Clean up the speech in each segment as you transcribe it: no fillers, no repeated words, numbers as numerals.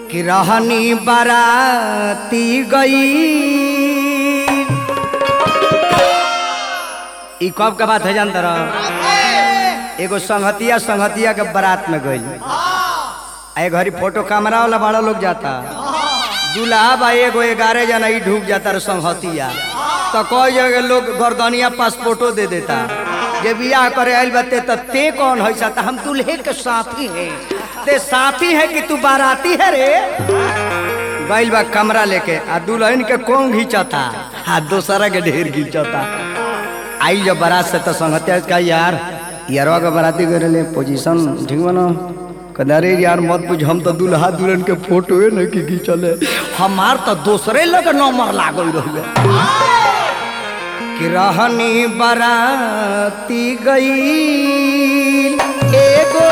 कि रहनी बाराती गई। ई कब का बात है जानता रहो? एगो संगतिया के बारात में गई। ए घरी फोटो कैमरा वाला बड़ा लोग जाता। दूल्हा भाई एगो 11 जना ही ढूक जाता रे संगतिया। तो कोई जगह लोग गर्दनिया पासपोर्टो दे देता। जे बियाह करे आइल बते तो ते कौन है सा? हम दूल्हे के साथी हैं। ते साथी है कि तू बाराती है रे? गइल बा कमरा लेके आ दुल्हन के कौन घिंचता आ दूसरा के ढेर घिंचता। आई जब बारात से तो संगतिया का यारवा के बाराती करे पोजीशन ठीक बनो कदारे यार मत पूछ। हम तो दूल्हा दुल्हन के फोटो है न कि घिंचले हमार तो दूसरे लग नंबर लागल रह कि रहनी बाराती गई एगो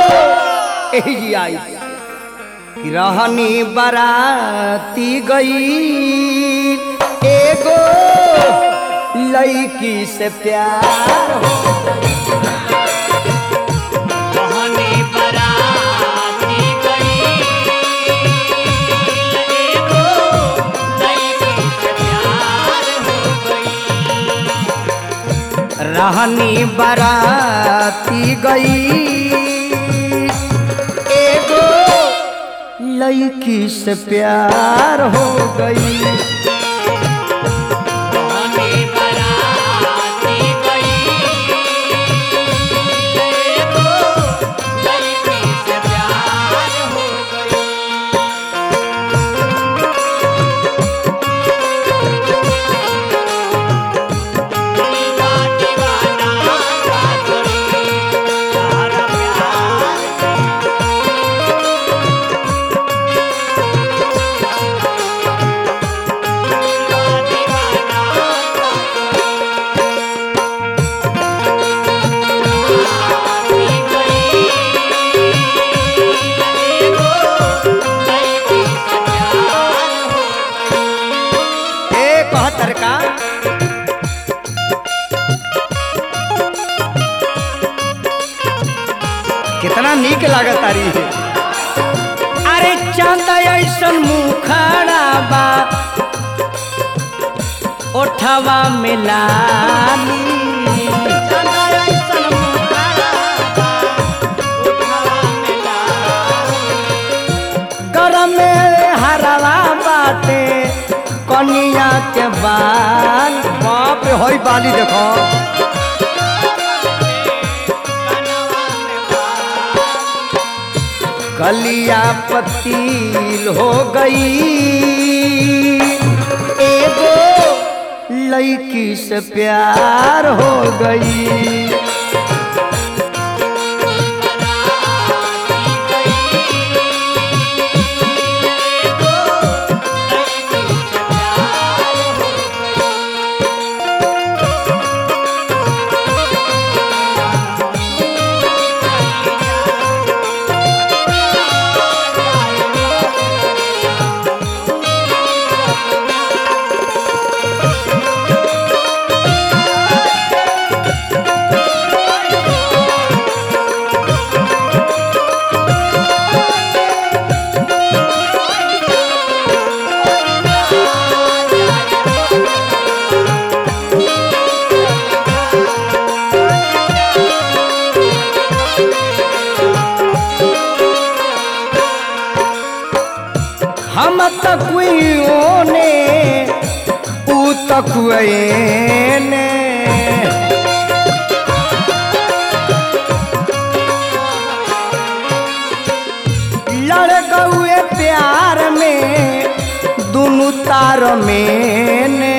आई कि रहनी बाराती गई एगो लड़की से प्यार हो। रहनी बाराती गई एगो लड़की से प्यार हो गई। रहनी बाराती गई एगो लड़की से प्यार हो गई। कितना नीक लागत तारी है। अरे चांदा ऐसन मुखड़ा बा ओठवा में लाली। चांदा ऐसन मुखड़ा बा ओठवा में लाली। गरम में हरवा बाटे कनिया के बाल। बाप रे होई बाली देखो कलिया पतील हो गई एगो लड़की से प्यार हो गई। हम तकुओं ने ऊ तकुए ने लड़ गए प्यार में दोनों तार में ने।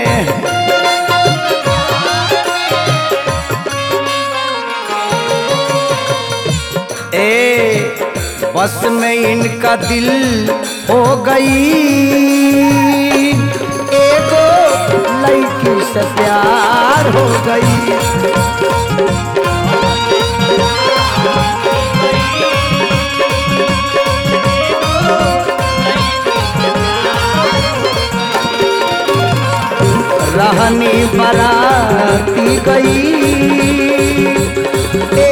बस में इनका दिल हो गई एगो लड़की से प्यार हो गई। रहनी बाराती गई